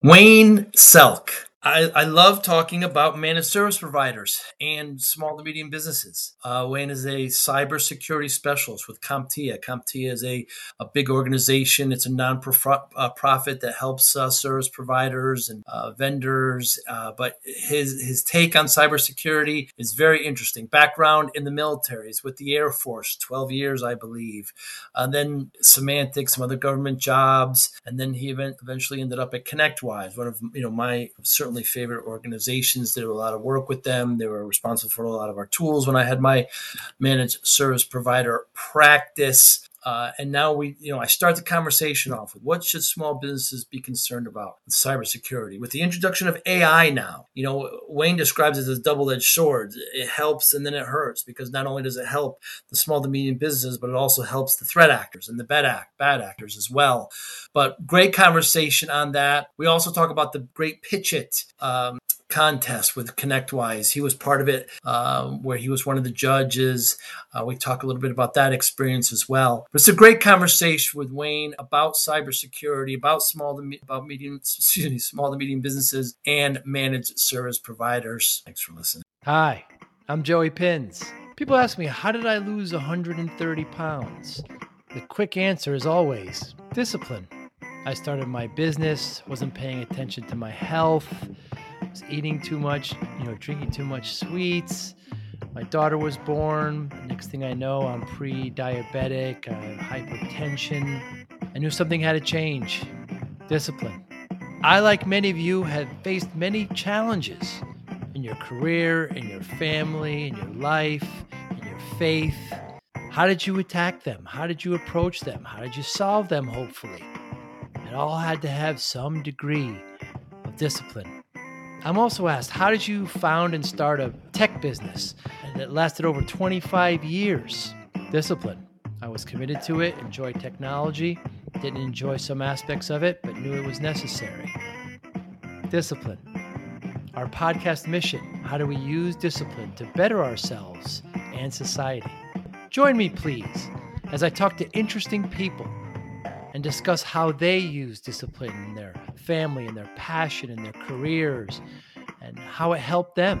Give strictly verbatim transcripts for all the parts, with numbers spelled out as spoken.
Wayne Selk. I, I love talking about managed service providers and small to medium businesses. Uh, Wayne is a cybersecurity specialist with CompTIA. CompTIA is a, a big organization. It's a non-profit that helps uh, service providers and uh, vendors. Uh, but his his take on cybersecurity is very interesting. Background in the military, is with the Air Force, twelve years, I believe. Uh, then Symantec, some other government jobs, and then he event- eventually ended up at ConnectWise, one of you know my certainly favorite organizations. Did a lot of work with them. They were responsible for a lot of our tools when I had my managed service provider practice. Uh, and now we, you know, I start the conversation off with what should small businesses be concerned about with cybersecurity? With the introduction of A I now, you know, Wayne describes it as a double-edged sword. It helps and then it hurts, because not only does it help the small to medium businesses, but it also helps the threat actors and the bad act, bad actors as well. But great conversation on that. We also talk about the great Pitch It um, contest with ConnectWise. He was part of it, um, where he was one of the judges. Uh, we talk a little bit about that experience as well. But it's a great conversation with Wayne about cybersecurity, about small to me- about medium, excuse me, small to medium businesses and managed service providers. Thanks for listening. Hi, I'm Joey Pins. People ask me, how did I lose one hundred thirty pounds? The quick answer is always discipline. I started my business, wasn't paying attention to my health, was eating too much, you know, drinking too much sweets. My daughter was born. Next thing I know, I'm pre-diabetic. I have hypertension. I knew something had to change. Discipline. I, like many of you, have faced many challenges in your career, in your family, in your life, in your faith. How did you attack them? How did you approach them? How did you solve them, hopefully? It all had to have some degree of discipline. I'm also asked, how did you found and start a tech business that lasted over twenty-five years? Discipline. I was committed to it, enjoyed technology, didn't enjoy some aspects of it, but knew it was necessary. Discipline. Our podcast mission, how do we use discipline to better ourselves and society? Join me, please, as I talk to interesting people and discuss how they use discipline in their family and their passion and their careers and how it helped them.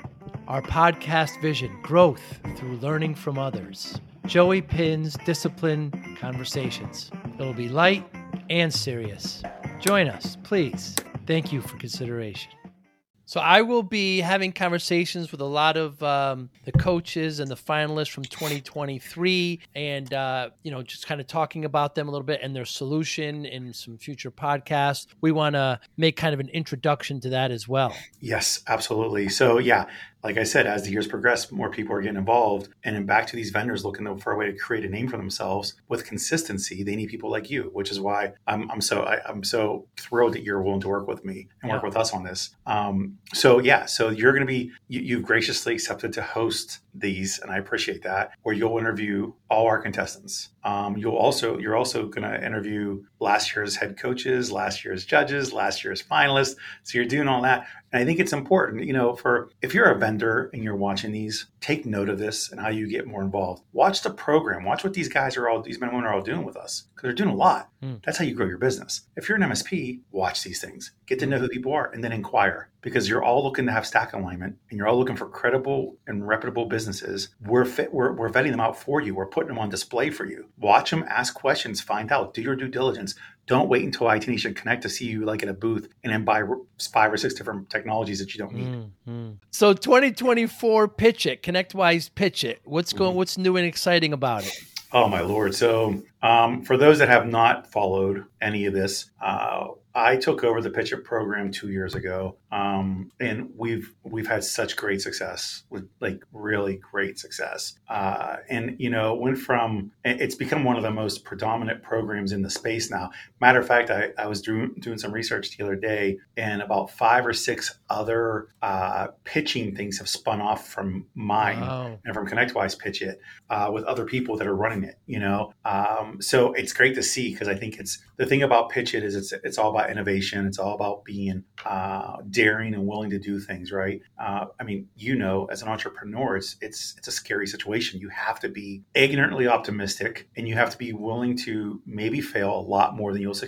Our podcast vision, growth through learning from others. Joey Pins Discipline Conversations. It'll be light and serious. Join us, please. Thank you for consideration. So I will be having conversations with a lot of um, the coaches and the finalists from twenty twenty-three, and uh, you know, just kind of talking about them a little bit and their solution in some future podcasts. We want to make kind of an introduction to that as well. Yes, absolutely. So yeah, like I said, as the years progress, more people are getting involved, and then back to these vendors looking for a way to create a name for themselves with consistency. They need people like you, which is why I'm, I'm so I, I'm so thrilled that you're willing to work with me and work Yeah. with us on this. Um, so yeah, so you're going to be you, you've graciously accepted to host these, and I appreciate that. Where you'll interview all our contestants. Um, you'll also you're also going to interview last year's head coaches, last year's judges, last year's finalists. So you're doing all that. And I think it's important, you know, for if you're a vendor and you're watching these, take note of this and how you get more involved. Watch the program. Watch what these guys are all, these men and women are all doing with us, because they're doing a lot. Mm. That's how you grow your business. If you're an M S P, watch these things. Get to know who people are and then inquire, because you're all looking to have stack alignment and you're all looking for credible and reputable businesses. We're fit, we're, we're vetting them out for you. We're putting them on display for you. Watch them, ask questions, find out, do your due diligence. Don't wait until I T Nation Connect to see you like at a booth and then buy five or six different technologies that you don't need. Mm-hmm. So twenty twenty-four, Pitch It, ConnectWise Pitch It. What's going? Mm-hmm. What's new and exciting about it? Oh my Lord! So um, for those that have not followed any of this, uh, I took over the Pitch It program two years ago, um, and we've we've had such great success with like really great success. Uh, and you know, went from it's become one of the most predominant programs in the space now. Matter of fact, I, I was doing doing some research the other day, and about five or six other uh, pitching things have spun off from mine wow. and from ConnectWise Pitch It uh, with other people that are running it. You know, um, so it's great to see, because I think it's the thing about Pitch It is it's it's all about innovation. It's all about being uh, daring and willing to do things, right? Uh, I mean, you know, as an entrepreneur, it's it's it's a scary situation. You have to be ignorantly optimistic, and you have to be willing to maybe fail a lot more than you'll succeed.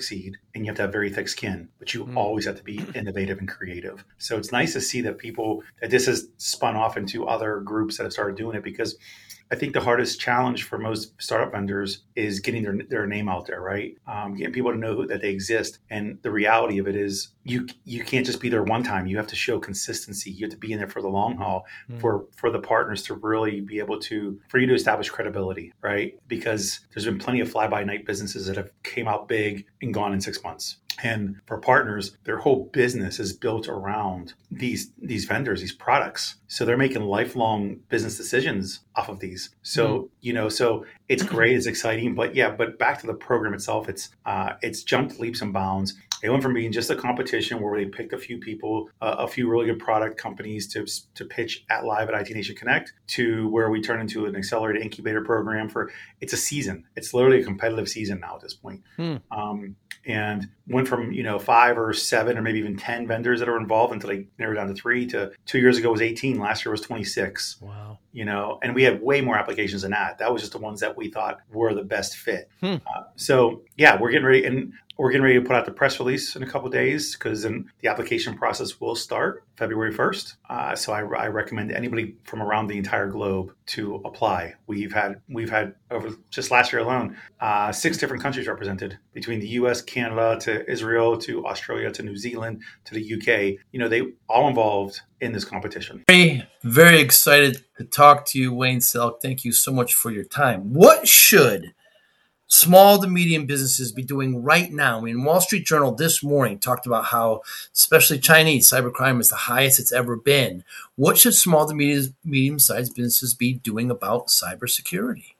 and you have to have very thick skin, but you Mm. always have to be innovative and creative. So it's nice to see that people, that this has spun off into other groups that have started doing it, because I think the hardest challenge for most startup vendors is getting their their name out there, right? Um, getting people to know who, that they exist. And the reality of it is you you can't just be there one time. You have to show consistency. You have to be in there for the long haul, Mm. for, for the partners to really be able to, for you to establish credibility, right? Because there's been plenty of fly-by-night businesses that have came out big and gone in six months. And for partners, their whole business is built around these these vendors, these products. So they're making lifelong business decisions off of these. So, mm. you know, so it's great, it's exciting. But yeah, but back to the program itself, it's uh, it's jumped leaps and bounds. It went from being just a competition where they picked a few people, uh, a few really good product companies to to pitch at live at I T Nation Connect, to where we turn into an accelerated incubator program for, it's a season. It's literally a competitive season now at this point. Hmm. Um, and went from, you know, five or seven or maybe even ten vendors that are involved until they narrowed down to three, to two years ago was eighteen. Last year was twenty-six. Wow. You know, and we had way more applications than that. That was just the ones that we thought were the best fit. Hmm. Uh, so yeah, we're getting ready, and we're getting ready to put out the press release in a couple of days, because then the application process will start February first. Uh, so I, I recommend anybody from around the entire globe to apply. We've had we've had over just last year alone, uh, six different countries represented, between the U S, Canada, to Israel, to Australia, to New Zealand, to the U K. You know, they all involved in this competition. Very, very excited to talk to you, Wayne Selk. Thank you so much for your time. What should small to medium businesses be doing right now? I mean, Wall Street Journal this morning talked about how, especially Chinese cybercrime is the highest it's ever been. What should small to medium, medium-sized businesses be doing about cybersecurity?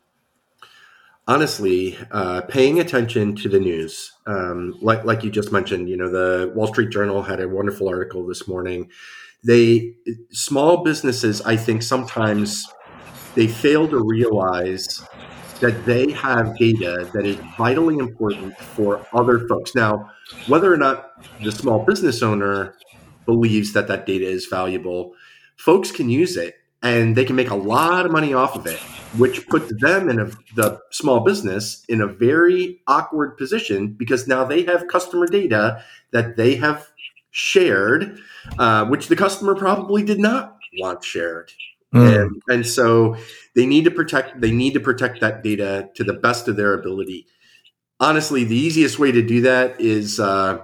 Honestly, uh, paying attention to the news, um, like like you just mentioned, you know, the Wall Street Journal had a wonderful article this morning. They small businesses, I think, sometimes they fail to realize that they have data that is vitally important for other folks. Now, whether or not the small business owner believes that that data is valuable, folks can use it and they can make a lot of money off of it, which puts them in a, the small business in a very awkward position, because now they have customer data that they have shared, uh, which the customer probably did not want shared. Mm. And, and so they need to protect, they need to protect that data to the best of their ability. Honestly, the easiest way to do that is, uh,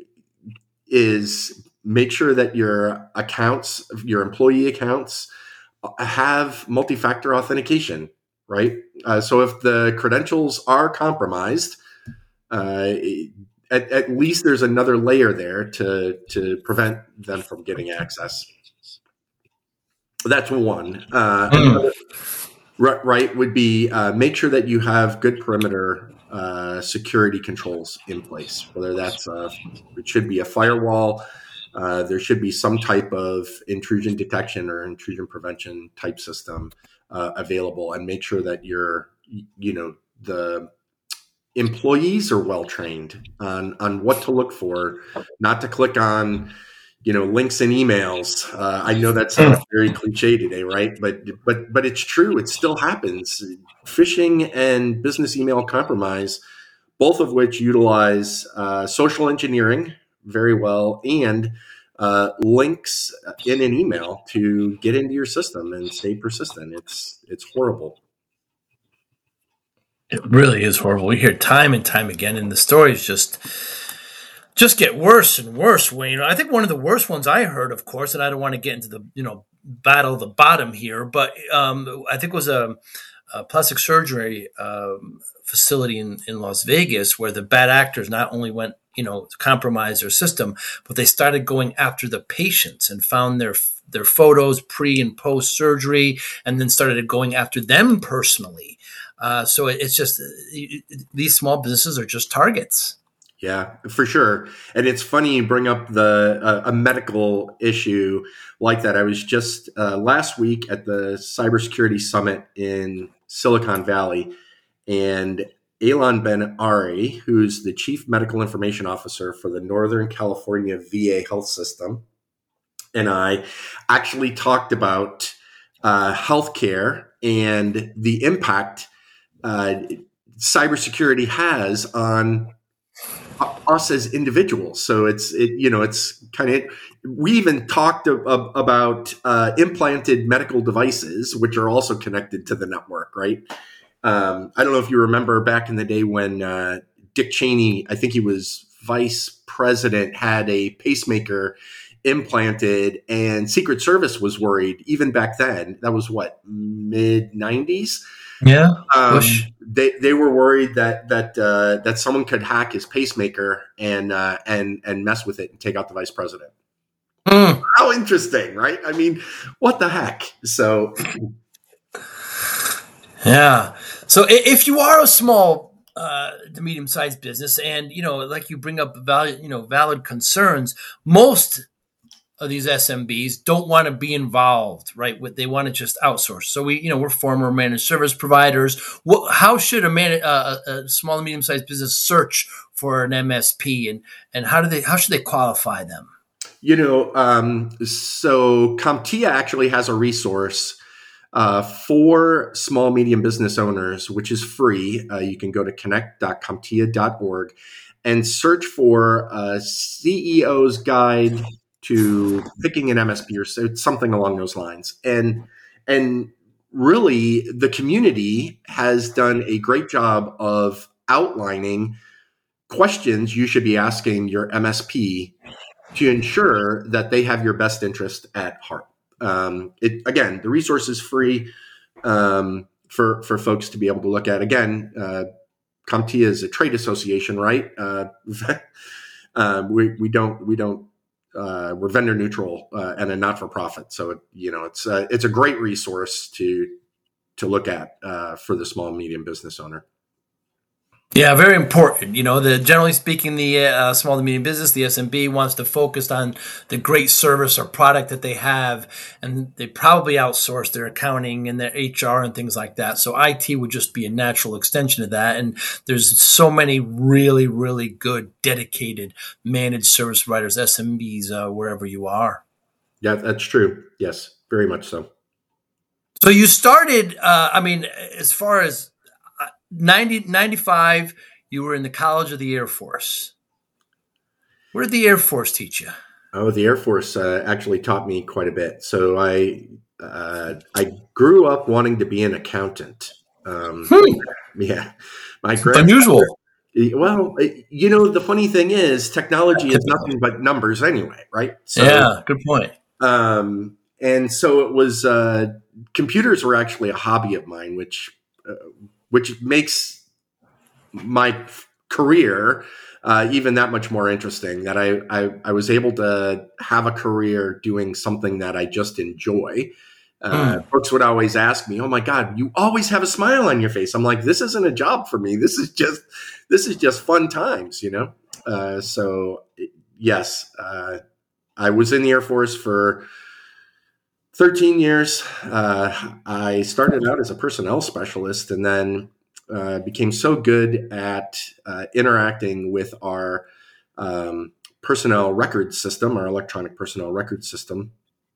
is make sure that your accounts, your employee accounts, have multi-factor authentication, right? Uh, so if the credentials are compromised, uh, at, at least there's another layer there to, to prevent them from getting access. That's one. Uh, mm. right, right would be uh, make sure that you have good perimeter uh, security controls in place, whether that's uh, it should be a firewall. Uh, there should be some type of intrusion detection or intrusion prevention type system uh, available, and make sure that your, you know, the employees are well trained on on what to look for, not to click on, you know, links and emails. Uh, I know that sounds very cliche today, right? But but but it's true. It still happens. Phishing and business email compromise, both of which utilize uh, social engineering very well, and uh, links in an email to get into your system and stay persistent. It's it's horrible. It really is horrible. We hear time and time again, and the stories just just get worse and worse, Wayne. I think one of the worst ones I heard, of course, and I don't want to get into the, you know, battle of the bottom here, but um, I think it was a, a plastic surgery um, facility in, in Las Vegas, where the bad actors not only went, you know, to compromise their system, but they started going after the patients and found their their photos pre and post surgery, and then started going after them personally. Uh, so it's just, these small businesses are just targets. Yeah, for sure. And it's funny you bring up the uh, a medical issue like that. I was just uh, last week at the Cybersecurity Summit in Silicon Valley, and Elon Ben Ari, who's the Chief Medical Information Officer for the Northern California V A health system, and I actually talked about uh, healthcare and the impact uh, cybersecurity has on us as individuals. So it's, it, you know, it's kind of, we even talked a, a, about uh, implanted medical devices, which are also connected to the network, right? Um, I don't know if you remember back in the day when uh, Dick Cheney, I think he was vice president, had a pacemaker implanted, and Secret Service was worried even back then. That was what, mid nineties? Yeah. Um, Push. they they were worried that that uh, that someone could hack his pacemaker and uh, and and mess with it and take out the vice president. Mm. How interesting, right? I mean, what the heck? So, yeah. So if you are a small uh, to medium-sized business, and you know, like you bring up valid, you know, valid concerns, most of these S M Bs don't want to be involved, right? With they want to just outsource. So we, you know, we're former managed service providers. What, how should a man, uh, a small and medium-sized business search for an M S P, and and how do they, how should they qualify them? You know, um, so CompTIA actually has a resource uh, for small, medium business owners, which is free. Uh, you can go to connect dot comptia dot org and search for a C E O's guide to picking an M S P or something along those lines. And, and really the community has done a great job of outlining questions you should be asking your M S P to ensure that they have your best interest at heart. Um, it, again, the resource is free um, for, for folks to be able to look at. Again, uh, CompTIA is a trade association, right? Uh, uh, we, we don't, we don't, Uh, we're vendor neutral uh, and a not-for-profit, so it, you know it's uh, it's a great resource to to look at uh, for the small and medium business owner. Yeah, very important. You know, the generally speaking, the uh, small to medium business, the S M B, wants to focus on the great service or product that they have, and they probably outsource their accounting and their H R and things like that. So I T would just be a natural extension of that. And there's so many really, really good, dedicated managed service providers, S M Bs, uh, wherever you are. Yeah, that's true. Yes, very much so. So you started, uh, I mean, as far as ninety, ninety-five, you were in the College of the Air Force. What did the Air Force teach you? Oh, the Air Force uh, actually taught me quite a bit. So I uh, I grew up wanting to be an accountant. Um, hmm. Yeah, my unusual. Well, you know, the funny thing is, technology is nothing but numbers anyway, right? So, yeah, good point. Um, and so it was. Uh, computers were actually a hobby of mine, which. Uh, which makes my career uh, even that much more interesting, that I, I, I was able to have a career doing something that I just enjoy. Uh, mm. Folks would always ask me, oh my God, you always have a smile on your face. I'm like, this isn't a job for me. This is just, this is just fun times, you know? Uh, so yes, uh, I was in the Air Force for thirteen years. Uh, I started out as a personnel specialist, and then uh, became so good at uh, interacting with our um, personnel record system, our electronic personnel record system.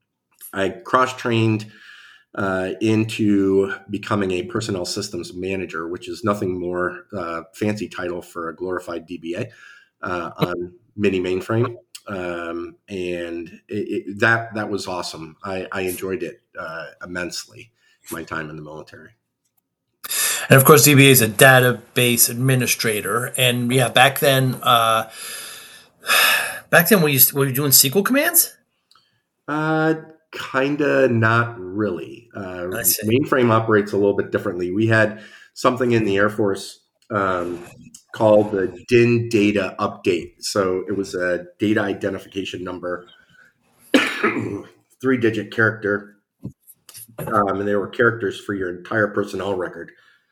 I cross-trained uh, into becoming a personnel systems manager, which is nothing more uh, fancy title for a glorified D B A uh, on mini mainframe. Um, and it, it, that, that was awesome. I, I enjoyed it, uh, immensely, my time in the military. And of course, D B A is a database administrator. And yeah, back then, uh, back then, were you, were you doing S Q L commands? Uh, kinda, not really. Uh, mainframe operates a little bit differently. We had something in the Air Force, um, called the D I N data update. So it was a data identification number, three digit character. Um, and there were characters for your entire personnel record.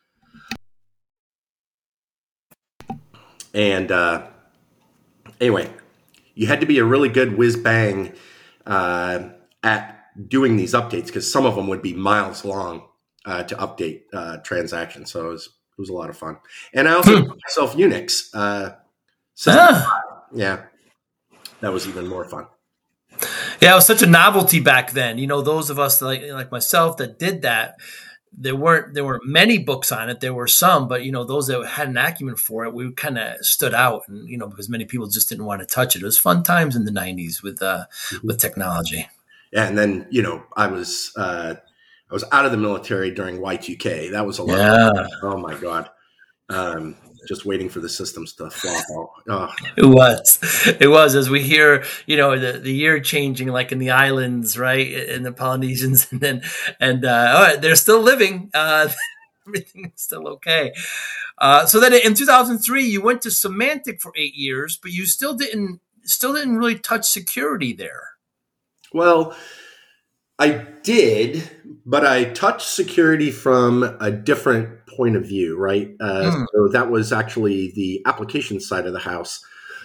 And uh, anyway, you had to be a really good whiz bang uh, at doing these updates, because some of them would be miles long uh, to update uh, transactions. So it was, it was a lot of fun. And I also taught myself Unix. Uh, ah. Yeah, that was even more fun. Yeah, it was such a novelty back then. You know, those of us like like myself that did that, there weren't there weren't many books on it. There were some, but you know, those that had an acumen for it, we kind of stood out, and you know, because many people just didn't want to touch it. It was fun times in the nineties with uh, mm-hmm. with technology. Yeah, and then you know, I was uh, I was out of the military during Y two K. That was a lot. Yeah. Of, oh my god. Um, just waiting for the systems to flop out. Oh. It was, it was, as we hear, you know, the, the year changing, like in the islands, right, in the Polynesians, and then, and uh, all right, they're still living. Uh, everything is still okay. Uh, so then, in two thousand three, you went to Symantec for eight years, but you still didn't, still didn't really touch security there. Well, I did, but I touched security from a different point of view, right? Uh, mm. So that was actually the application side of the house.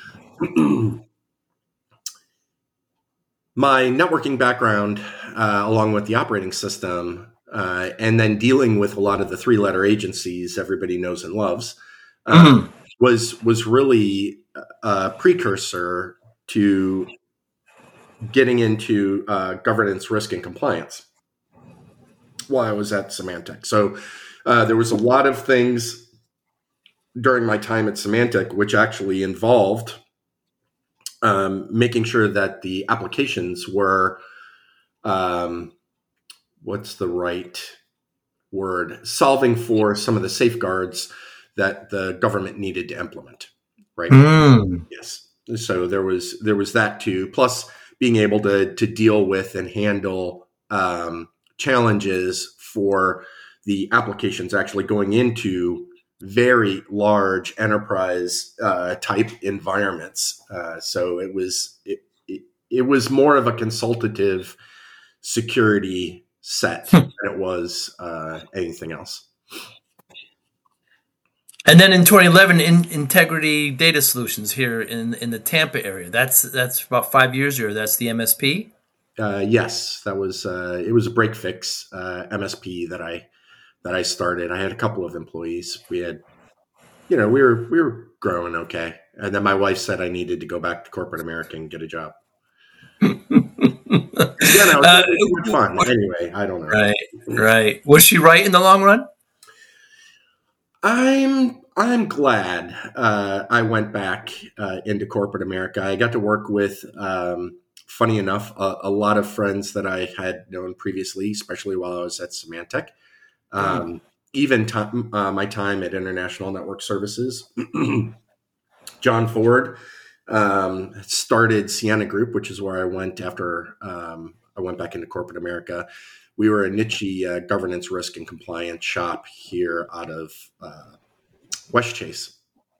My networking background, uh, along with the operating system, uh, and then dealing with a lot of the three-letter agencies everybody knows and loves, uh, mm. was was really a precursor to getting into uh, governance, risk, and compliance while I was at Symantec. So uh, there was a lot of things during my time at Symantec which actually involved um, making sure that the applications were, um, what's the right word, solving for some of the safeguards that the government needed to implement, right? Mm. Yes. So there was there was that too. Plus, being able to to deal with and handle um, challenges for the applications actually going into very large enterprise uh, type environments. Uh, so it was it, it, it was more of a consultative security set than it was uh, anything else. And then in twenty eleven, in Integrity Data Solutions here in in the Tampa area. That's that's about five years ago. That's the M S P. Uh, yes, that was uh, it was a break fix uh, M S P that I that I started. I had a couple of employees. We had, you know, we were we were growing okay, and then my wife said I needed to go back to corporate America and get a job. Yeah, no, it was uh, fun. Anyway, I don't know. Right, right. Was she right in the long run? I'm I'm glad uh, I went back uh, into corporate America. I got to work with, um, funny enough, a, a lot of friends that I had known previously, especially while I was at Symantec. Um, mm. Even t- uh, my time at International Network Services, John Ford um, started Sienna Group, which is where I went after um, I went back into corporate America. We were a niche uh, governance, risk, and compliance shop here out of uh, West Chase,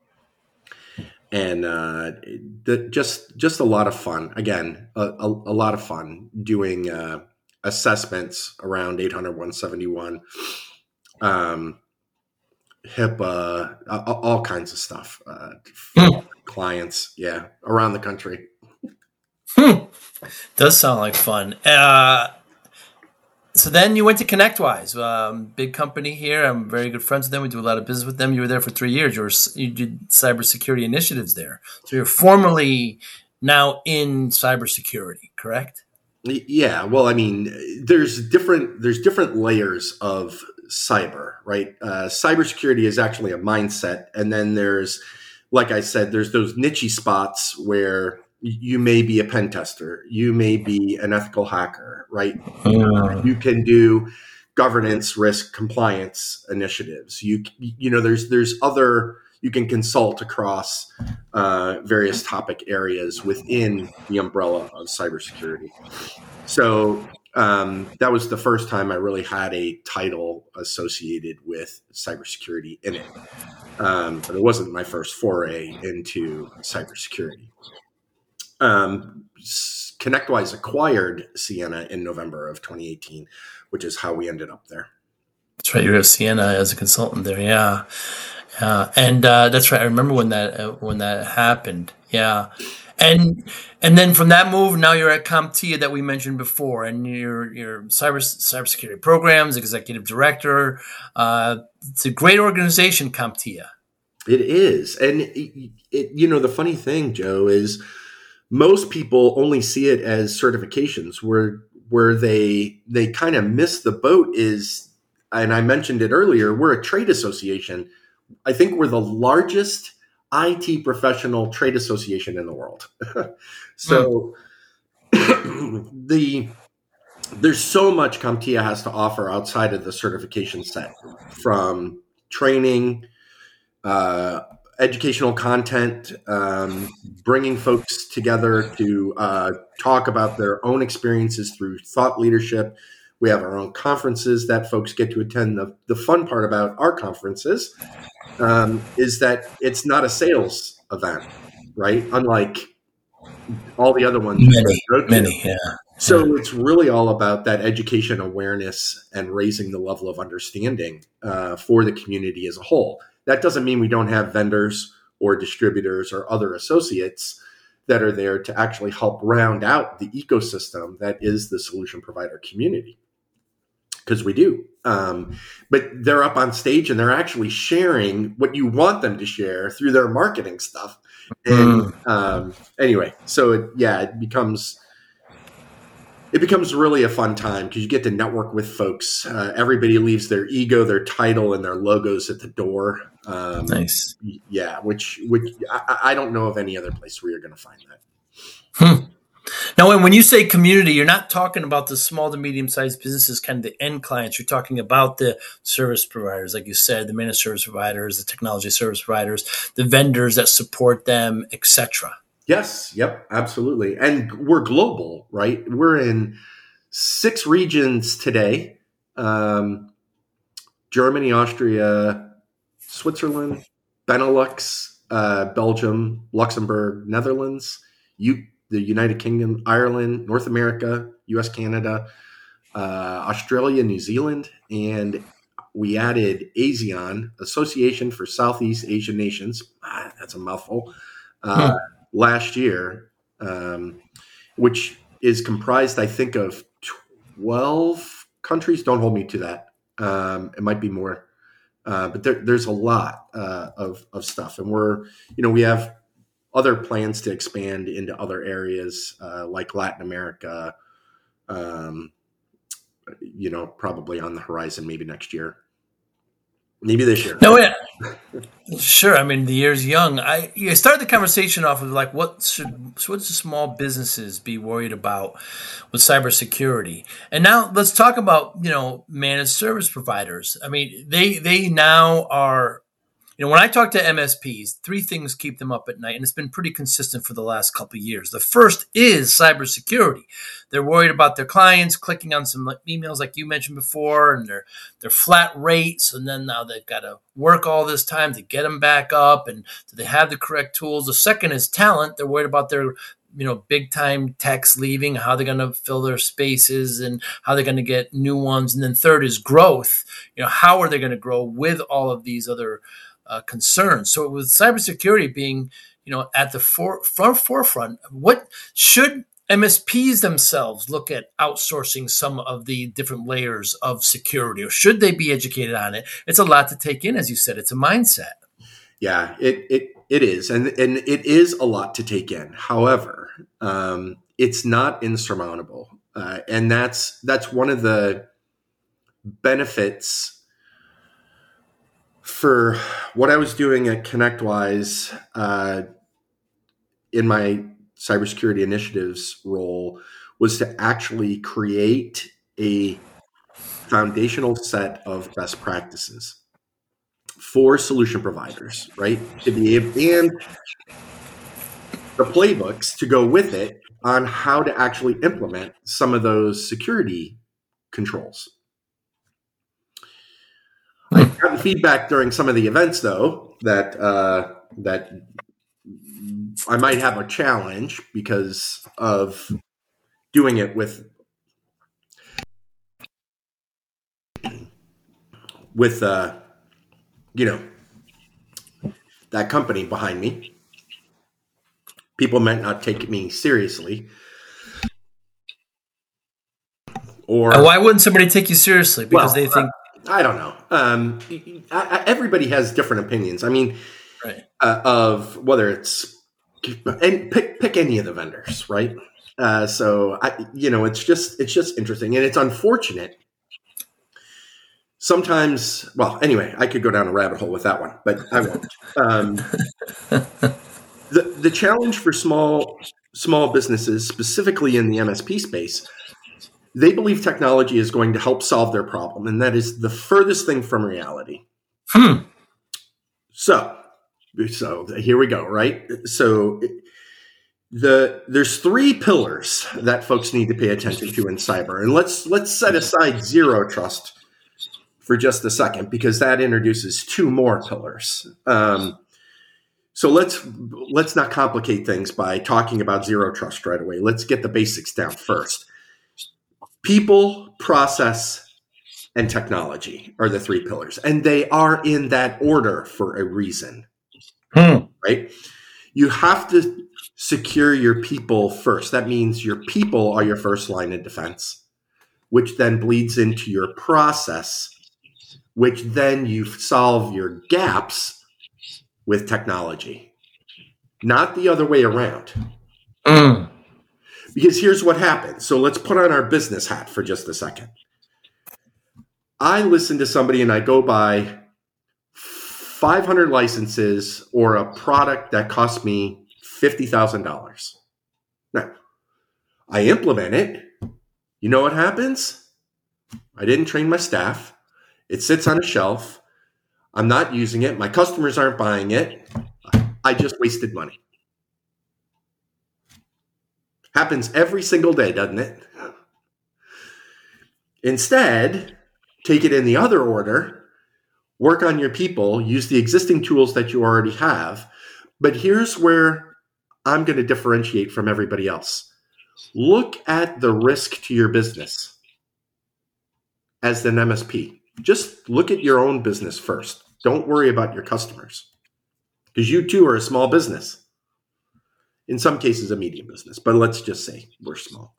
and uh, the, just just a lot of fun. Again, a, a, a lot of fun doing uh, assessments around eight hundred, one seventy-one, um, HIPAA, uh, all kinds of stuff. Uh, hmm. Clients, yeah, around the country. Hmm. Does sound like fun. Uh, So then you went to ConnectWise, um, big company here. I'm very good friends with them. We do a lot of business with them. You were there for three years. You were you did cybersecurity initiatives there. So you're formally now in cybersecurity, correct? Yeah. Well, I mean, there's different there's different layers of cyber, right? Uh, cybersecurity is actually a mindset, and then there's, like I said, there's those niche spots where you may be a pen tester, you may be an ethical hacker, right? Mm. You can do governance, risk, compliance initiatives. You you know, there's there's other, you can consult across uh, various topic areas within the umbrella of cybersecurity. So um, that was the first time I really had a title associated with cybersecurity in it, um, but it wasn't my first foray into cybersecurity. Um, ConnectWise acquired Sienna in November of twenty eighteen, which is how we ended up there. That's right. You were at Sienna as a consultant there. Yeah. Yeah. And, uh, that's right. I remember when that, uh, when that happened. Yeah. And, and then from that move, now you're at CompTIA that we mentioned before, and you're, you're cyber, cybersecurity programs, executive director. Uh, it's a great organization, CompTIA. It is. And it, it, you know, the funny thing, Joe, is most people only see it as certifications. Where where they they kind of miss the boat is and I mentioned it earlier, we're a trade association. I think we're the largest I T professional trade association in the world. So mm. the there's so much CompTIA has to offer outside of the certification set, from training, uh, educational content, um, bringing folks together to uh, talk about their own experiences through thought leadership. We have our own conferences that folks get to attend. The, the fun part about our conferences um, is that it's not a sales event, right? Unlike all the other ones. Many, many, yeah. So yeah. it's really all about that education, awareness, and raising the level of understanding uh, for the community as a whole. That doesn't mean we don't have vendors or distributors or other associates that are there to actually help round out the ecosystem that is the solution provider community. Because we do. Um, but they're up on stage and they're actually sharing what you want them to share through their marketing stuff. And mm. um, anyway, so it, yeah, it becomes it becomes really a fun time because you get to network with folks. Uh, everybody leaves their ego, their title, and their logos at the door. Um, nice. Yeah, which which I, I don't know of any other place where you're going to find that. Hmm. Now, when you say community, you're not talking about the small to medium-sized businesses, kind of the end clients. You're talking about the service providers, like you said, the managed service providers, the technology service providers, the vendors that support them, et cetera. Yes. Yep. Absolutely. And we're global, right? We're in six regions today. Um, Germany, Austria, Switzerland, Benelux, uh, Belgium, Luxembourg, Netherlands, U- the United Kingdom, Ireland, North America, U S, Canada, uh, Australia, New Zealand, and we added ASEAN, Association for Southeast Asian Nations. Ah, that's a mouthful. Uh, hmm. Last year, um, which is comprised, I think, of twelve countries. Don't hold me to that. Um, it might be more, uh, but there, there's a lot uh, of of stuff, and we're, you know, we have other plans to expand into other areas uh, like Latin America. Um, you know, probably on the horizon, maybe next year. Maybe this year. No, yeah. Sure. I mean, the year's young. I you started the conversation off with like, what should what should small businesses be worried about with cybersecurity? And now let's talk about, you know, managed service providers. I mean, they they now are, you know, when I talk to M S Ps, three things keep them up at night, and it's been pretty consistent for the last couple of years. The first is cybersecurity. They're worried about their clients clicking on some emails like you mentioned before, and their their flat rates, and then now they've got to work all this time to get them back up, and do they have the correct tools? The second is talent. They're worried about their, you know, big time techs leaving, how they're going to fill their spaces and how they're going to get new ones. And then third is growth. You know, how are they going to grow with all of these other Uh, concerns? So with cybersecurity being, you know, at the for, front forefront, what should M S Ps themselves look at outsourcing some of the different layers of security, or should they be educated on it? It's a lot to take in, as you said. It's a mindset. Yeah, it it it is, and and it is a lot to take in. However, um, it's not insurmountable, uh, and that's that's one of the benefits for what I was doing at ConnectWise uh, in my cybersecurity initiatives role was to actually create a foundational set of best practices for solution providers, right? To be able, and the playbooks to go with it on how to actually implement some of those security controls. I've gotten feedback during some of the events, though, that uh, that I might have a challenge because of doing it with with uh, you know, that company behind me. People might not take me seriously. Or and why wouldn't somebody take you seriously? Because well, they think. I don't know. Um, I, I, everybody has different opinions. I mean, right. uh, of whether it's and pick pick any of the vendors, right? Uh, so I, you know, it's just it's just interesting, and it's unfortunate sometimes, well, anyway, I could go down a rabbit hole with that one, but I won't. Um, the the challenge for small small businesses, specifically in the M S P space, they believe technology is going to help solve their problem, and that is the furthest thing from reality. Hmm. So, so here we go, right? So the there's three pillars that folks need to pay attention to in cyber, and let's let's set aside zero trust for just a second, because that introduces two more pillars. Um, so let's let's not complicate things by talking about zero trust right away. Let's get the basics down first. People, process, and technology are the three pillars, and they are in that order for a reason. Hmm. Right? You have to secure your people first. That means your people are your first line of defense, which then bleeds into your process, which then you solve your gaps with technology, not the other way around. Mm. Because here's what happens. So let's put on our business hat for just a second. I listen to somebody and I go buy five hundred licenses or a product that cost me fifty thousand dollars. Now, I implement it. You know what happens? I didn't train my staff. It sits on a shelf. I'm not using it. My customers aren't buying it. I just wasted money. Happens every single day, doesn't it? Instead, take it in the other order. Work on your people. Use the existing tools that you already have. But here's where I'm going to differentiate from everybody else. Look at the risk to your business as an M S P. Just look at your own business first. Don't worry about your customers, because you too are a small business. In some cases, a medium business, but let's just say we're small.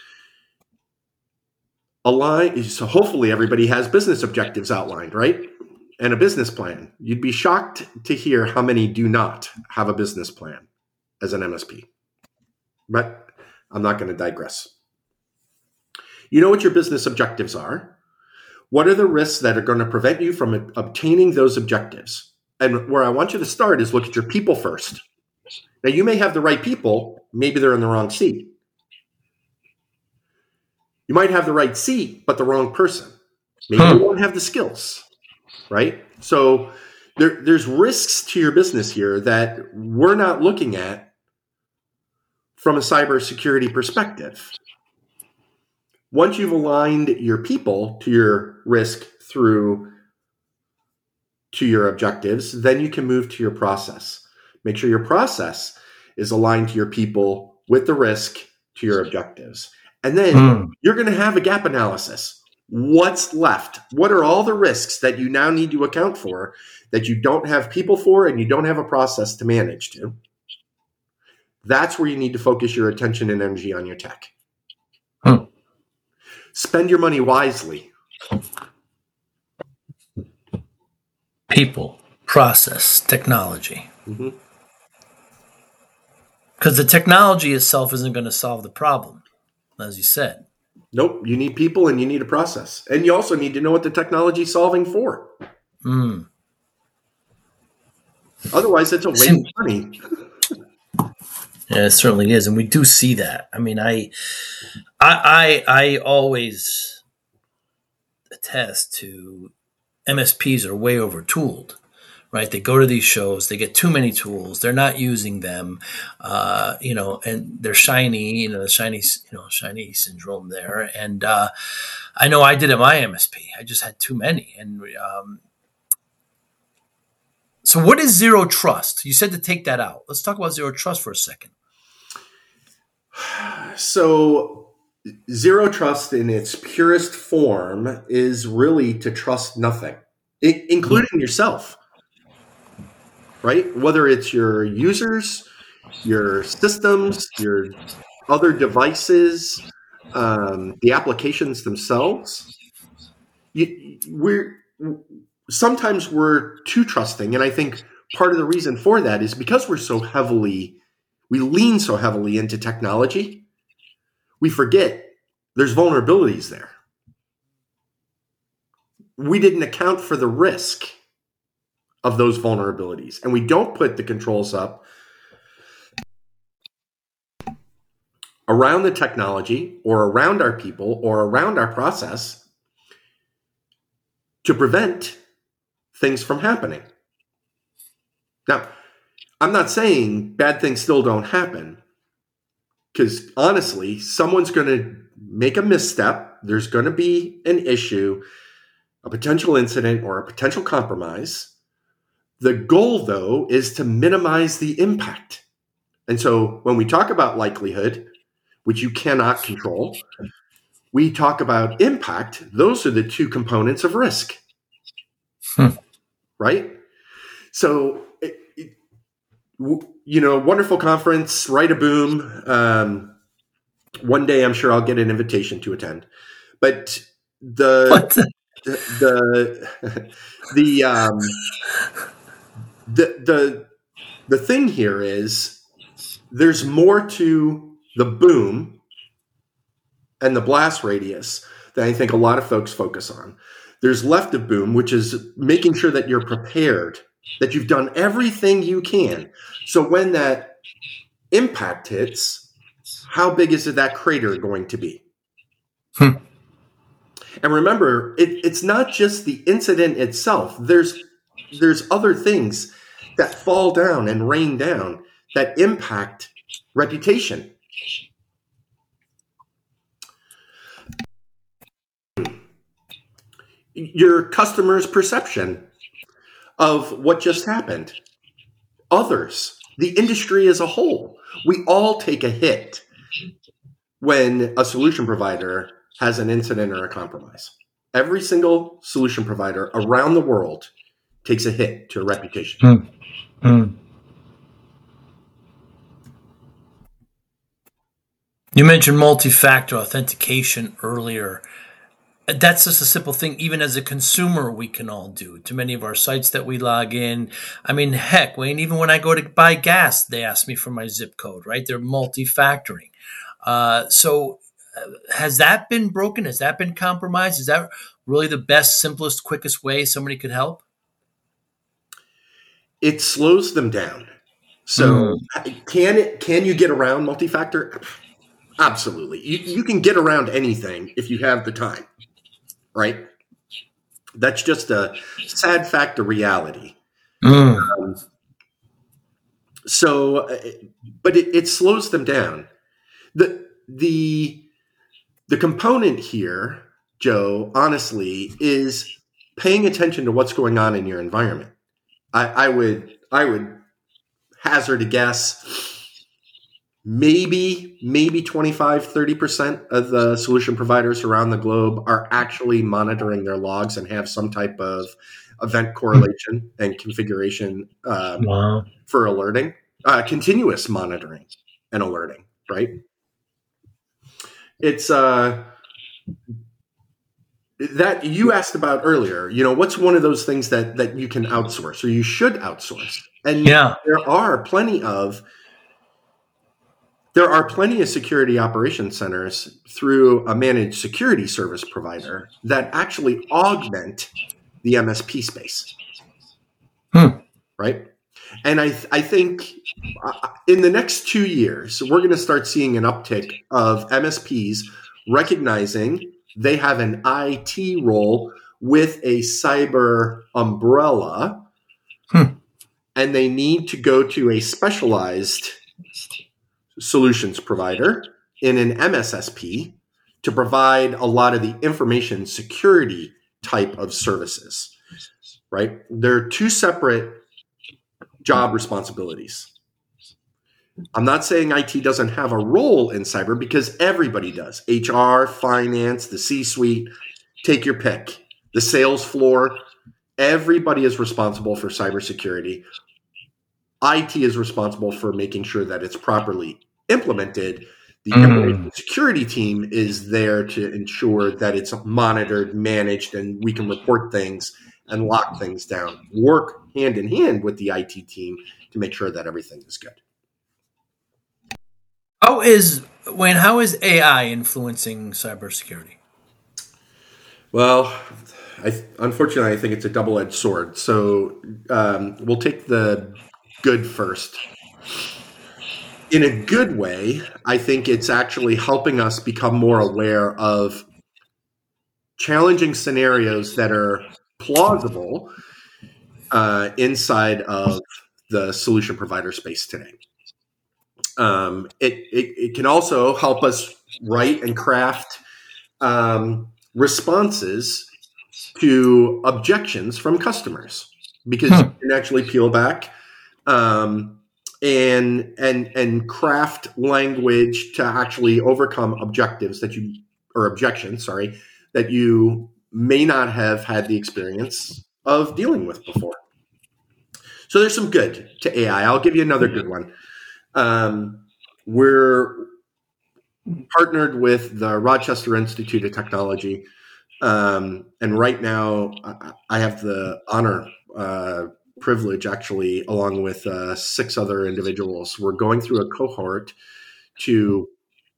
Align. So hopefully everybody has business objectives outlined, right? And a business plan. You'd be shocked to hear how many do not have a business plan as an M S P. But I'm not going to digress. You know what your business objectives are. What are the risks that are going to prevent you from obtaining those objectives? And where I want you to start is look at your people first. Now, you may have the right people. Maybe they're in the wrong seat. You might have the right seat, but the wrong person. Maybe Hmm. you won't have the skills, right? So there, there's risks to your business here that we're not looking at from a cybersecurity perspective. Once you've aligned your people to your risk through to your objectives, then you can move to your process. Make sure your process is aligned to your people with the risk to your objectives. And then Mm. you're going to have a gap analysis. What's left? What are all the risks that you now need to account for that you don't have people for and you don't have a process to manage to? That's where you need to focus your attention and energy on your tech. Hmm. Spend your money wisely. People, process, technology. Mm-hmm. Because the technology itself isn't going to solve the problem, as you said. Nope, you need people and you need a process. And you also need to know what the technology is solving for. Mm. Otherwise, it's a waste Seem- of money. Yeah, it certainly is, and we do see that. I mean, I, I, I, I always attest to M S Ps are way over-tooled, right? They go to these shows, they get too many tools, they're not using them, uh, you know, and they're shiny, you know, the shiny, you know, shiny syndrome there. And uh, I know I did at my M S P. I just had too many, and um, so what is zero trust? You said to take that out. Let's talk about zero trust for a second. So zero trust in its purest form is really to trust nothing, I- including yourself, right? Whether it's your users, your systems, your other devices, um, the applications themselves. You, we're sometimes we're too trusting, and I think part of the reason for that is because we're so heavily, we lean so heavily into technology, we forget there's vulnerabilities there. we didn't account for the risk of those vulnerabilities. And we don't put the controls up around the technology or around our people or around our process to prevent things from happening. Now, I'm not saying bad things still don't happen, because honestly, someone's going to make a misstep. There's going to be an issue, a potential incident, or a potential compromise. The goal, though, is to minimize the impact. And so when we talk about likelihood, which you cannot control, we talk about impact. Those are the two components of risk. Hmm. Right? So, it, it, you know, wonderful conference, Write a Boom. Um, one day I'm sure I'll get an invitation to attend. But the what the the the, the um the the the thing here is there's more to the boom and the blast radius that I think a lot of folks focus on. There's left of boom, which is making sure that you're prepared, that you've done everything you can. So when that impact hits, how big is it that crater going to be? Hmm. And remember, it, it's not just the incident itself. There's there's other things that fall down and rain down that impact reputation. Your customer's perception of what just happened. Others, the industry as a whole. We all take a hit when a solution provider has an incident or a compromise. Every single solution provider around the world takes a hit to a reputation. Mm. Mm. You mentioned multi-factor authentication earlier. That's just a simple thing, even as a consumer, we can all do. To many of our sites that we log in, I mean, heck, Wayne, even when I go to buy gas, they ask me for my zip code, right? They're multi-factoring. Uh, so uh, has that been broken? Has that been compromised? Is that really the best, simplest, quickest way somebody could help? It slows them down. So mm. can it? Can you get around multi-factor? Absolutely. You, you can get around anything if you have the time, right? That's just a sad fact of reality. Mm. Um, so, but it, it slows them down. The, the, the component here, Joe, honestly, is paying attention to what's going on in your environment. I, I would, I would hazard a guess. Maybe, maybe twenty-five, thirty percent of the solution providers around the globe are actually monitoring their logs and have some type of event correlation and configuration um, wow. for alerting, uh, continuous monitoring and alerting, right? It's uh, that you asked about earlier, you know, what's one of those things that, that you can outsource or you should outsource? And yeah. there are plenty of There are plenty of security operations centers through a managed security service provider that actually augment the M S P space, hmm. right? And I, th- I think in the next two years, we're going to start seeing an uptick of M S Ps recognizing they have an I T role with a cyber umbrella, hmm. and they need to go to a specialized solutions provider in an M S S P to provide a lot of the information security type of services, right? They're two separate job responsibilities. I'm not saying I T doesn't have a role in cyber, because everybody does. H R, finance, the C-suite, take your pick. The sales floor, everybody is responsible for cybersecurity. I T is responsible for making sure that it's properly implemented. The mm. information security team is there to ensure that it's monitored, managed, and we can report things and lock things down. Work hand in hand with the I T team to make sure that everything is good. How is Wayne? How is A I influencing cybersecurity? Well, I th- unfortunately, I think it's a double-edged sword. So um, we'll take the good first. In a good way, I think it's actually helping us become more aware of challenging scenarios that are plausible uh, inside of the solution provider space today. Um, it, it, it can also help us write and craft um, responses to objections from customers, because hmm. you can actually peel back um, and and and craft language to actually overcome objectives that you or objections, sorry, that you may not have had the experience of dealing with before. So there's some good to A I. I'll give you another good one. Um, we're partnered with the Rochester Institute of Technology. Um, and right now I, I have the honor, uh, privilege actually, along with uh, six other individuals. We're going through a cohort to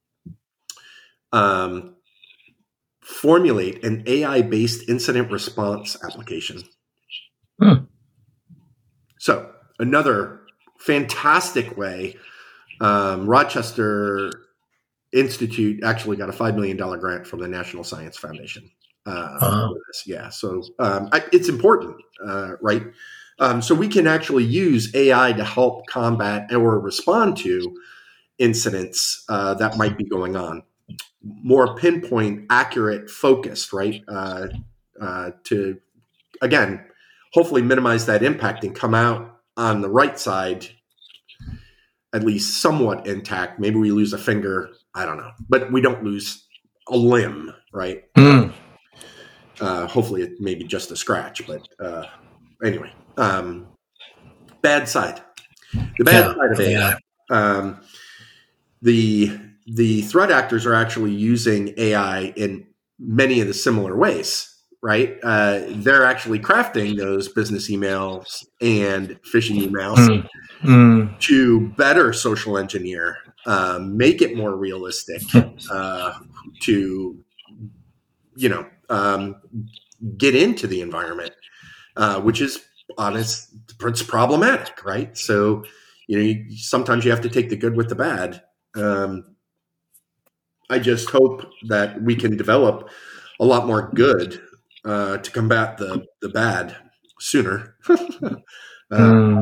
um, formulate an A I-based incident response application. Hmm. So another fantastic way. Um, Rochester Institute actually got a five million dollars grant from the National Science Foundation. Uh, uh-huh. Yeah, so um, I, it's important, uh, right? Um, so we can actually use A I to help combat or respond to incidents uh, that might be going on. More pinpoint, accurate, focused, right? Uh, uh, to, again, hopefully minimize that impact and come out on the right side at least somewhat intact. Maybe we lose a finger, I don't know, but we don't lose a limb, right? Mm. Uh, hopefully it may be just a scratch, but uh, anyway, um, bad side. The bad yeah, side of A I. Yeah. Um, the the threat actors are actually using A I in many of the similar ways, right? Uh, they're actually crafting those business emails and phishing emails mm. Mm. to better social engineer, um, make it more realistic, uh, to, you know, um, get into the environment, uh, which is honest, it's problematic, right? So, you know, you, sometimes you have to take the good with the bad. Um, I just hope that we can develop a lot more good uh, to combat the the bad sooner. uh, mm.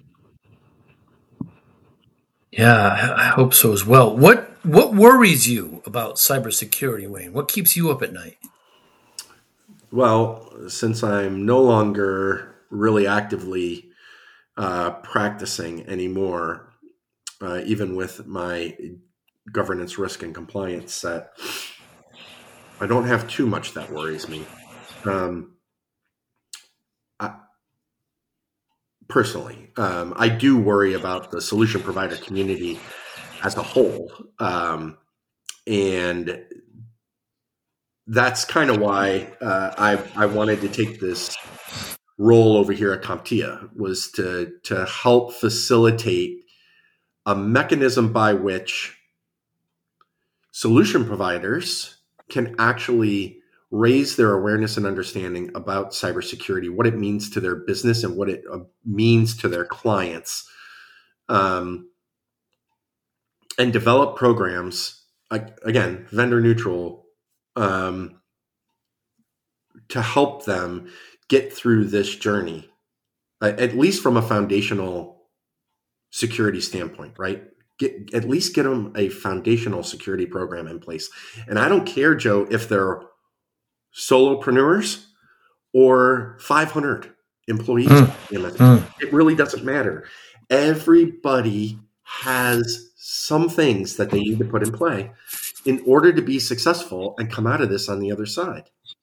Yeah, I hope so as well. What what worries you about cybersecurity, Wayne? What keeps you up at night? Well, since I'm no longer really actively uh, practicing anymore, uh, even with my governance, risk, and compliance set, I don't have too much that worries me. Um, I, personally, um, I do worry about the solution provider community as a whole. Um, and that's kind of why uh, I, I wanted to take this role over here at CompTIA, was to, to help facilitate a mechanism by which solution providers can actually raise their awareness and understanding about cybersecurity, what it means to their business and what it uh, means to their clients, um, and develop programs, like, again, vendor neutral, um, to help them get through this journey, uh, at least from a foundational security standpoint, right? Get, at least get them a foundational security program in place. And I don't care, Joe, if they're solopreneurs or five hundred employees. Mm. Mm. It really doesn't matter. Everybody has some things that they need to put in play in order to be successful and come out of this on the other side.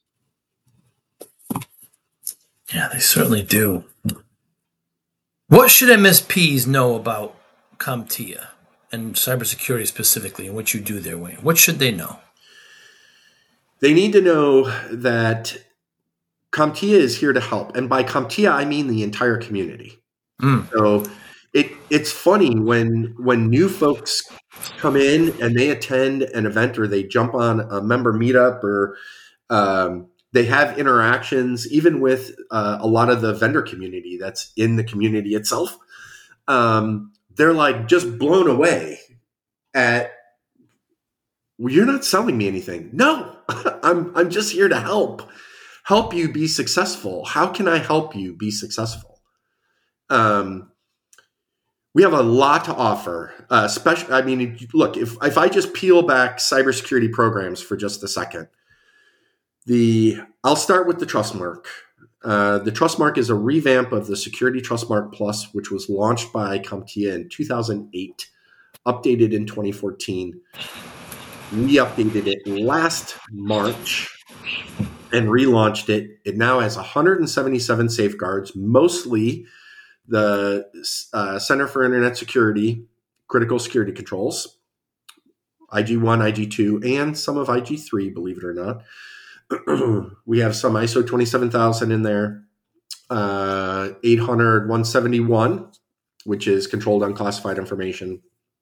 Yeah, they certainly do. What should M S Ps know about CompTIA and cybersecurity specifically, and what you do there, Wayne? What should they know? They need to know that CompTIA is here to help. And by CompTIA, I mean the entire community. Mm. So it it's funny when when new folks come in and they attend an event or they jump on a member meetup or um, they have interactions even with uh, a lot of the vendor community that's in the community itself. Um, they're like just blown away at, well, you're not selling me anything. No, I'm I'm just here to help, help you be successful. How can I help you be successful? Um, we have a lot to offer. Uh, special, I mean, look, if if I just peel back cybersecurity programs for just a second, the I'll start with the Trustmark. Uh, the Trustmark is a revamp of the Security Trustmark Plus, which was launched by CompTIA in two thousand eight, updated in twenty fourteen. We updated it last March and relaunched it. It now has one hundred seventy-seven safeguards, mostly the uh, Center for Internet Security, critical security controls, I G one, I G two, and some of I G three, believe it or not. We have some I S O twenty-seven thousand in there, uh, eight hundred, one seventy-one, which is controlled unclassified information.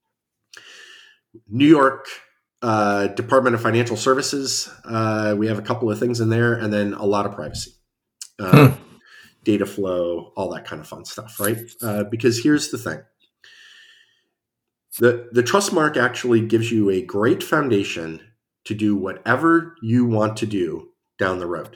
New York uh, Department of Financial Services, uh, we have a couple of things in there, and then a lot of privacy, uh, hmm. data flow, all that kind of fun stuff, right? Uh, because here's the thing. The, the Trustmark actually gives you a great foundation to do whatever you want to do down the road.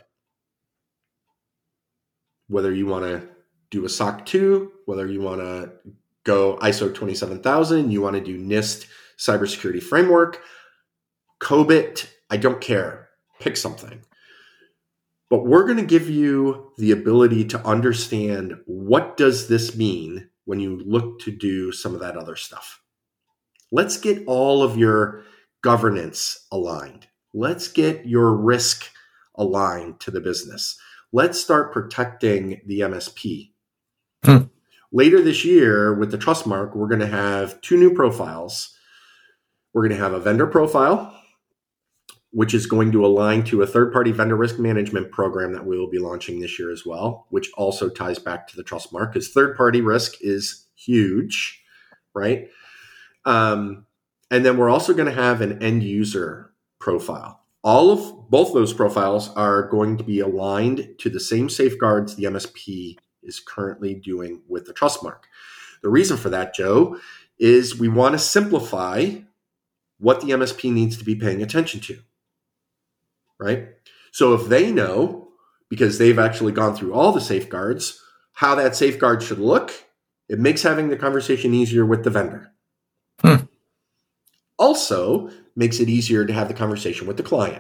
Whether you want to do a S O C two, whether you want to go I S O twenty-seven thousand, you want to do NIST cybersecurity framework, COBIT, I don't care. Pick something. But we're going to give you the ability to understand what does this mean when you look to do some of that other stuff. Let's get all of your governance aligned. Let's get your risk aligned to the business. Let's start protecting the M S P. Hmm. Later this year with the Trustmark, we're going to have two new profiles. We're going to have a vendor profile, which is going to align to a third-party vendor risk management program that we will be launching this year as well, which also ties back to the Trustmark because third-party risk is huge, right? Um, and then we're also going to have an end user profile. All of both those profiles are going to be aligned to the same safeguards the M S P is currently doing with the Trustmark. The reason for that, Joe, is we want to simplify what the M S P needs to be paying attention to, right? So if they know, because they've actually gone through all the safeguards, how that safeguard should look, it makes having the conversation easier with the vendor. Hmm. Also makes it easier to have the conversation with the client.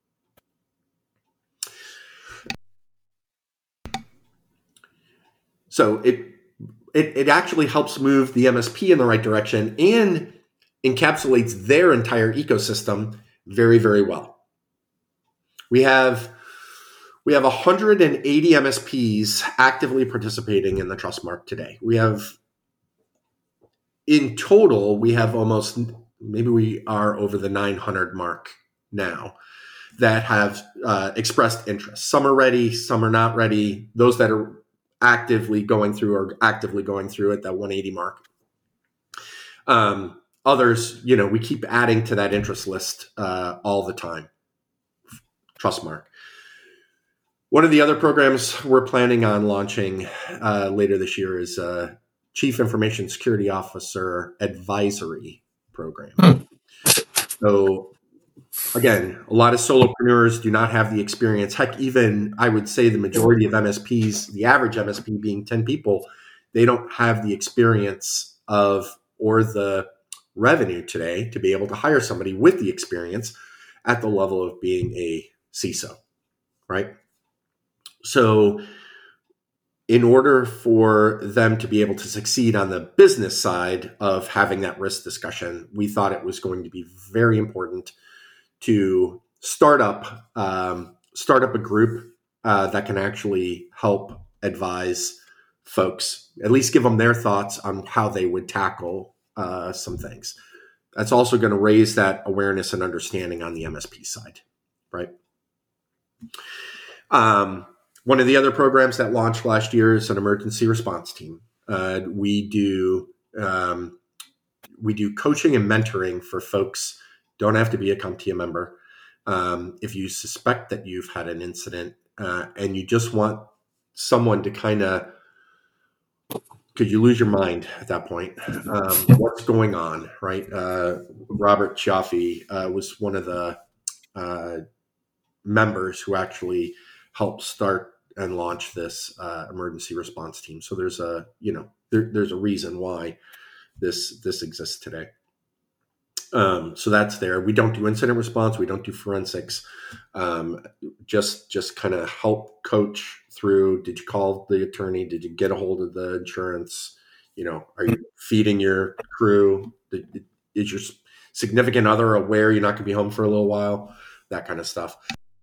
So it, it, it actually helps move the M S P in the right direction and encapsulates their entire ecosystem very, very well. We have, we have one hundred eighty M S Ps actively participating in the Trustmark today. We have, in total, we have almost, maybe we are over the nine hundred mark now that have uh, expressed interest. Some are ready, some are not ready. Those that are actively going through are actively going through at that one eighty mark. Um, others, you know, we keep adding to that interest list uh, all the time. Trustmark. One of the other programs we're planning on launching uh, later this year is uh, Chief Information Security Officer Advisory Program. Hmm. So again, a lot of solopreneurs do not have the experience. Heck, even I would say the majority of M S Ps, the average M S P being ten people, they don't have the experience of or the revenue today to be able to hire somebody with the experience at the level of being a C I S O, right? So in order for them to be able to succeed on the business side of having that risk discussion, we thought it was going to be very important to start up, um, start up a group uh, that can actually help advise folks, at least give them their thoughts on how they would tackle uh, some things. That's also going to raise that awareness and understanding on the M S P side, right? Um, one of the other programs that launched last year is an emergency response team. Uh, we do um, we do coaching and mentoring for folks. Don't have to be a CompTIA member, Um, if you suspect that you've had an incident uh, and you just want someone to kind of, could you lose your mind at that point? Um, what's going on, right? Uh, Robert Chiaffi uh, was one of the uh, members who actually helped start and launch this uh, emergency response team. So there's a, you know, there, there's a reason why this this exists today. Um, so that's there. We don't do incident response. We don't do forensics. Um, just just kind of help coach through. Did you call the attorney? Did you get a hold of the insurance? You know, are you feeding your crew? Is your significant other aware you're not going to be home for a little while? That kind of stuff.